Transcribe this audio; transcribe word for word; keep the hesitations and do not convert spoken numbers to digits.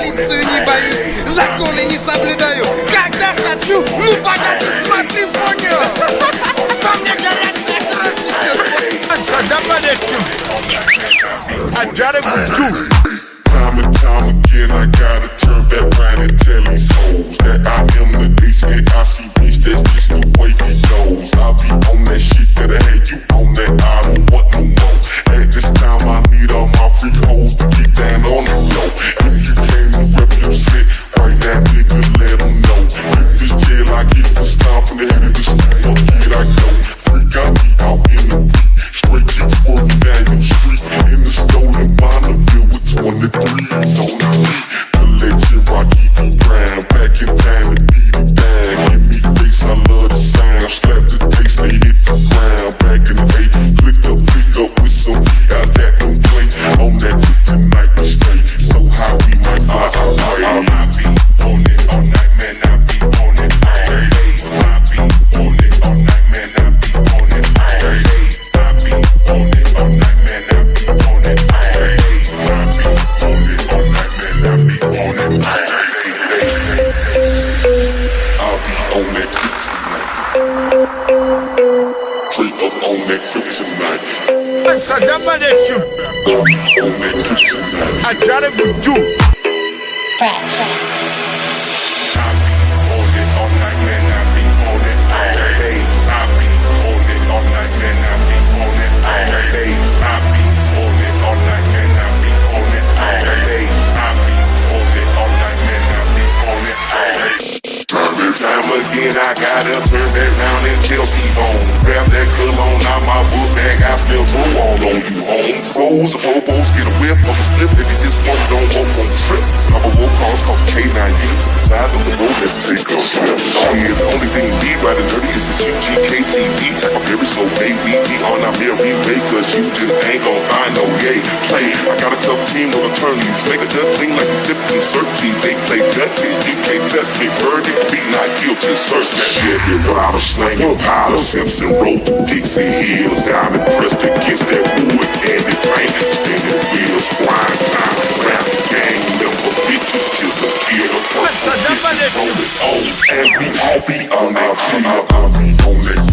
полицию не боюсь, законы не соблюдаю. Когда хочу, ну погоди, смотри, понял. По мне горячая кровь течет. I got it with you. Time and time again, I gotta turn back round and tell these hoes that I am the H and I C bitch, that's just the way it goes. I'll be on that shit that I had you on that, I don't want no more. At this time, I need all my freak hoes to get down on the floor. If you came to represent, right now, nigga, let them know. If it's jail, I get for stomping the head of the street, fuck it, I go. Freak, I be out in the beat, straight keep swerving down your street, in the stolen Bonneville with twenty-threes on the beat. The legend Rocky B. Brown, back in time to beat it down. Give me face, I love the sound. Slap the taste, they hit the ground. Back in the day, click up, pick up with some guys that don't play. On that tonight we straight, so high we might fly away. I be on it all night, man, I be on it all day. I be on it all night, man, I be on it all day. I be on it all night, man, I be on it all day. I be on it all night, man, I be on it all day. I'll be on that kryptonite. Straight up on that kryptonite. I'll be on that kryptonite. I got it with you. Fresh. I be on it all night, man, I be on it all day. I be on it all night, man, I be on it all day. I be on it all night, man, I be on it all day. I be on it all night, man, I be on it all day. Time and time again, I gotta turn that round and Chelsea bone. Grab that cologne out my book bag, I still throw all on you home. Froze, the popos, get a whip, up a slip, if you just smoke, don't hope on trip. Couple roll calls, called K nine units to the side of the road, let's take a slip. Shit, the only thing we ride and dirty is a G G K C D. Type of every so day, we be on our merry way, cause you just ain't gon' find no yay. Play, I got a tough team of attorneys, make a duck thing like a zip and searchy. They play dirty, you can't touch me, birdie, be not guilty, search that shit. You're a slanging pile of Simpson, roll through Dixie Hills, diamond pressed against that wood candy paint, spinning wheels, grind time, rap gang, member bitches, kill the kid, roll it on, and we all be on that, I'll be on that.